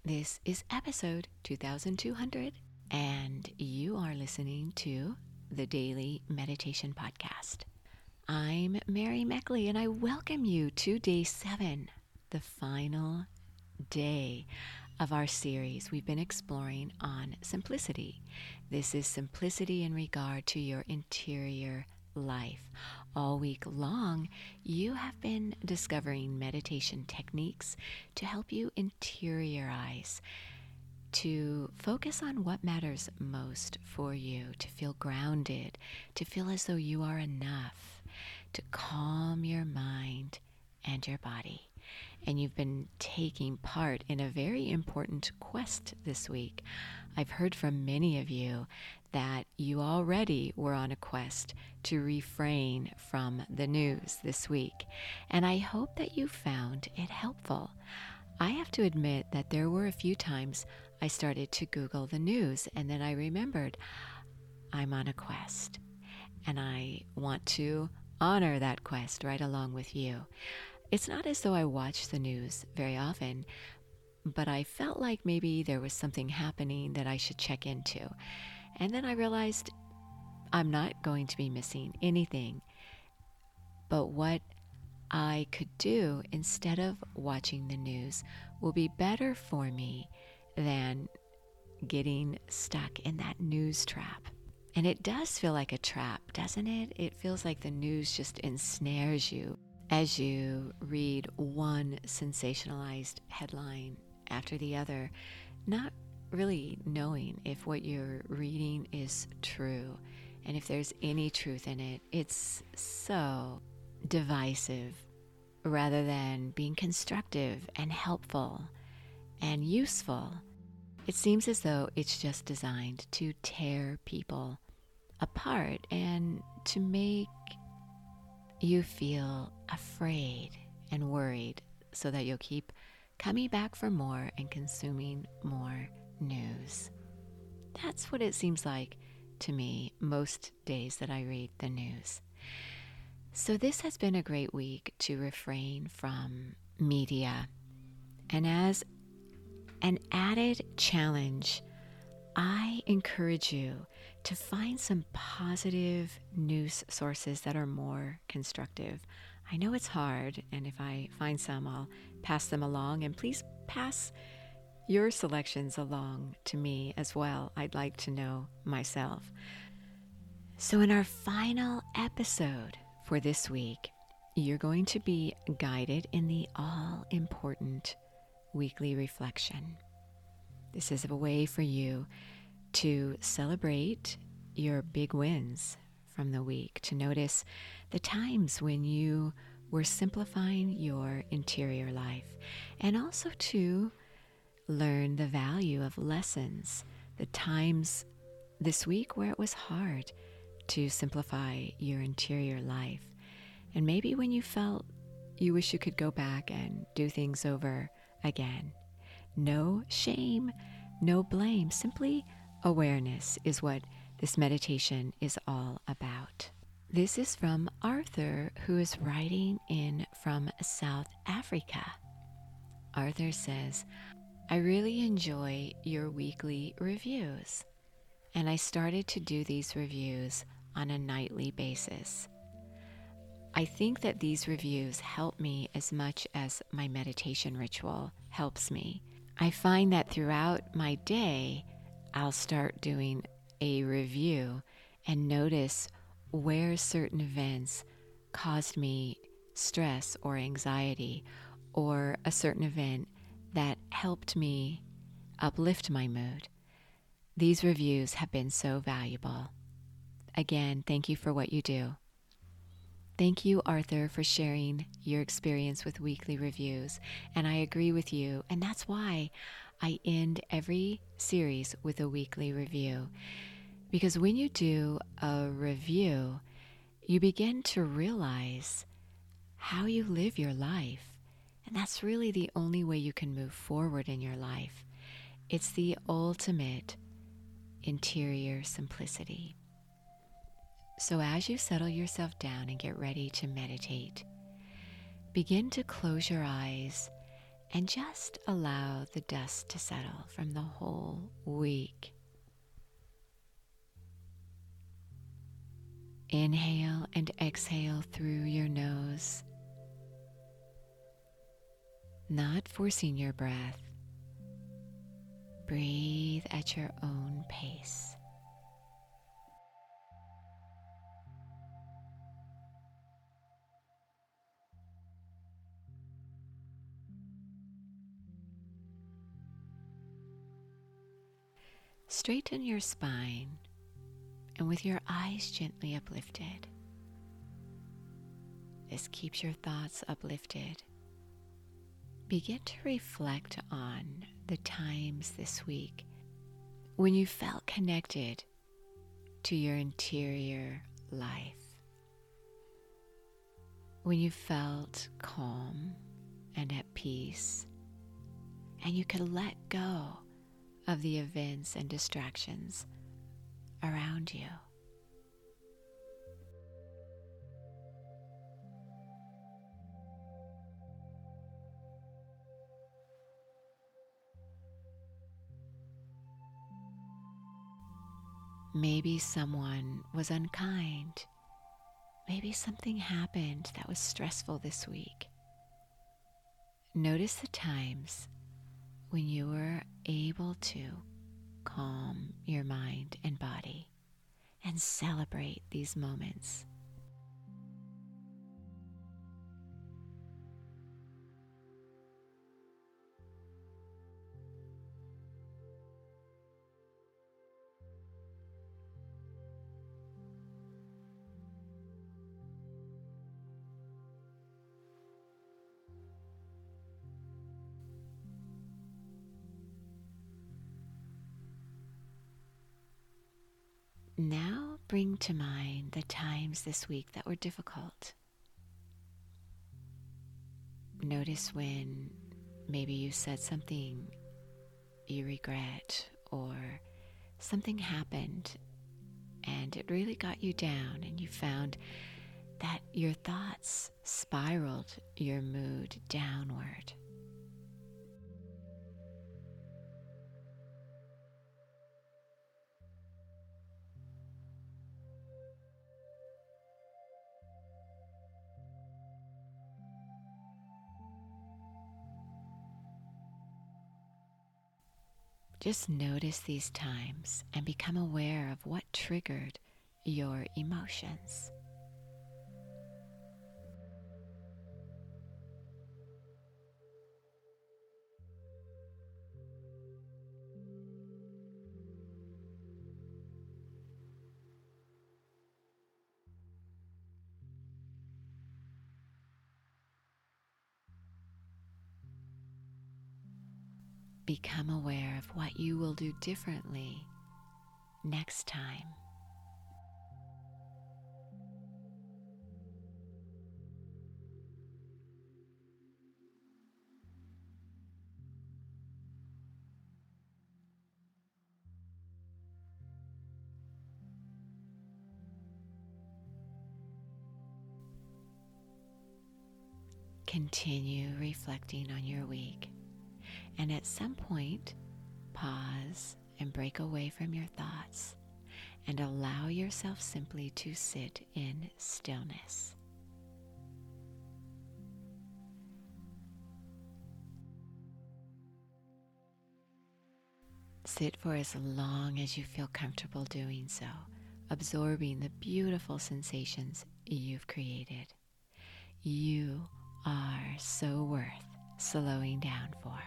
This is episode 2200, and you are listening to the Daily Meditation Podcast. I'm Mary Meckley, and I welcome you to day 7, the final day of our series we've been exploring on simplicity. This is simplicity in regard to your interior life. All week long, you have been discovering meditation techniques to help you interiorize, to focus on what matters most for you, to feel grounded, to feel as though you are enough, to calm your mind and your body. And you've been taking part in a very important quest this week. I've heard from many of you that you already were on a quest to refrain from the news this week, and I hope that you found it helpful. I have to admit that there were a few times I started to Google the news, and then I remembered I'm on a quest, and I want to honor that quest right along with you. It's not as though I watch the news very often, but I felt like maybe there was something happening that I should check into. And then I realized I'm not going to be missing anything. But what I could do instead of watching the news will be better for me than getting stuck in that news trap. And it does feel like a trap, doesn't it? It feels like the news just ensnares you as you read one sensationalized headline after the other, not really knowing if what you're reading is true and if there's any truth in it. It's so divisive rather than being constructive and helpful and useful. It seems as though it's just designed to tear people apart and to make you feel afraid and worried so that you'll keep coming back for more and consuming more news. That's what it seems like to me most days that I read the news. So this has been a great week to refrain from media. And as an added challenge, I encourage you to find some positive news sources that are more constructive. I know it's hard, and if I find some, I'll pass them along, and please pass your selections along to me as well. I'd like to know myself. So in our final episode for this week, you're going to be guided in the all-important weekly reflection. This is a way for you to celebrate your big wins from the week, to notice the times when you were simplifying your interior life, and also to learn the value of lessons, the times this week where it was hard to simplify your interior life, and maybe when you felt you wish you could go back and do things over again. No shame, no blame, simply awareness is what this meditation is all about. This is from Arthur, who is writing in from South Africa. Arthur says, I really enjoy your weekly reviews, and I started to do these reviews on a nightly basis. I think that these reviews help me as much as my meditation ritual helps me. I find that throughout my day, I'll start doing a review and notice where certain events caused me stress or anxiety, or a certain event that helped me uplift my mood. These reviews have been so valuable. Again, thank you for what you do. Thank you, Arthur, for sharing your experience with weekly reviews. And I agree with you, and that's why I end every series with a weekly review. Because when you do a review, you begin to realize how you live your life. And that's really the only way you can move forward in your life. It's the ultimate interior simplicity. So as you settle yourself down and get ready to meditate, begin to close your eyes and just allow the dust to settle from the whole week. Inhale and exhale through your nose, not forcing your breath. Breathe at your own pace. Straighten your spine, and with your eyes gently uplifted, this keeps your thoughts uplifted. Begin to reflect on the times this week when you felt connected to your interior life, when you felt calm and at peace, and you could let go of the events and distractions around you. Maybe someone was unkind. Maybe something happened that was stressful this week. Notice the times when you were able to calm your mind and body and celebrate these moments. Now bring to mind the times this week that were difficult. Notice when maybe you said something you regret, or something happened and it really got you down, and you found that your thoughts spiraled your mood downward. Just notice these times and become aware of what triggered your emotions. Become aware of what you will do differently next time. Continue reflecting on your week, and at some point, pause and break away from your thoughts and allow yourself simply to sit in stillness. Sit for as long as you feel comfortable doing so, absorbing the beautiful sensations you've created. You are so worth slowing down for.